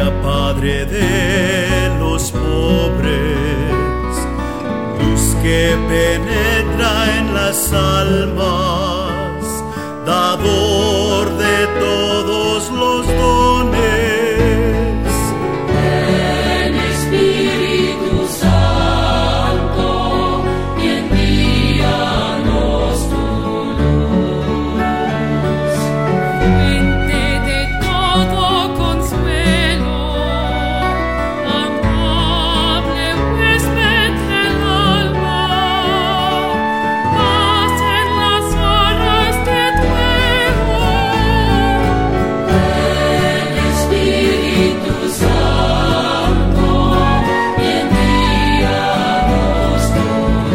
Padre de los pobres, luz que penetra en las almas, dador de todos los dones. Ven Espíritu Santo y envíanos tu luz. Fuente de todo consuelo, amable huésped del alma, paz en las horas de duelo. Ven Espíritu Santo y envíanos tu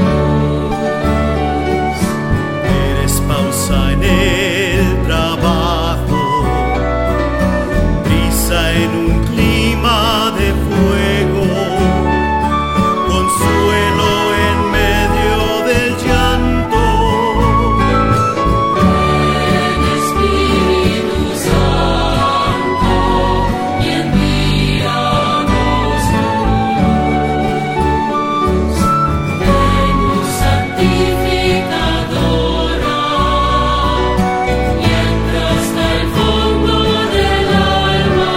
luz. Eres pausa en el trabajo, brisa en un clima de fuego, consuelo en medio del llanto. Ven Espíritu Santo y envíanos tu luz. Ven luz santificadora y entra hasta el fondo del alma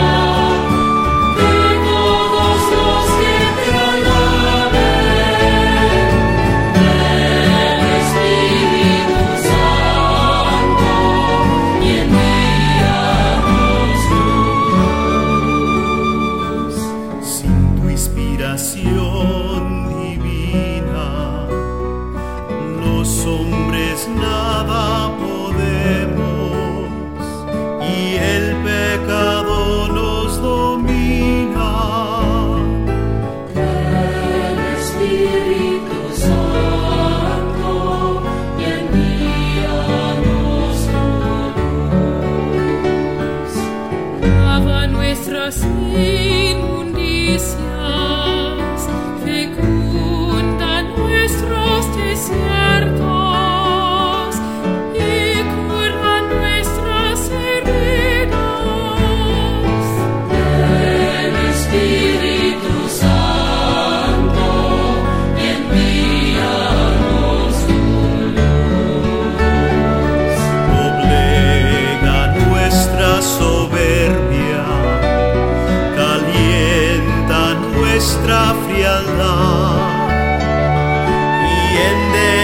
de todos los que te alaben. Ven Espíritu Santo y envíanos tu luz. Sin tu inspiración divina, los hombres nada podemos y el pecado nos domina. Ven Espíritu Santo y envíanos tu luz. Lava nuestras inmundicias, fecunda nuestros desiertos y cura nuestras heridas. Ven Espíritu Santo y envíanos tu luz. Doblega nuestra soberbia, calienta nuestra frialdad y endereza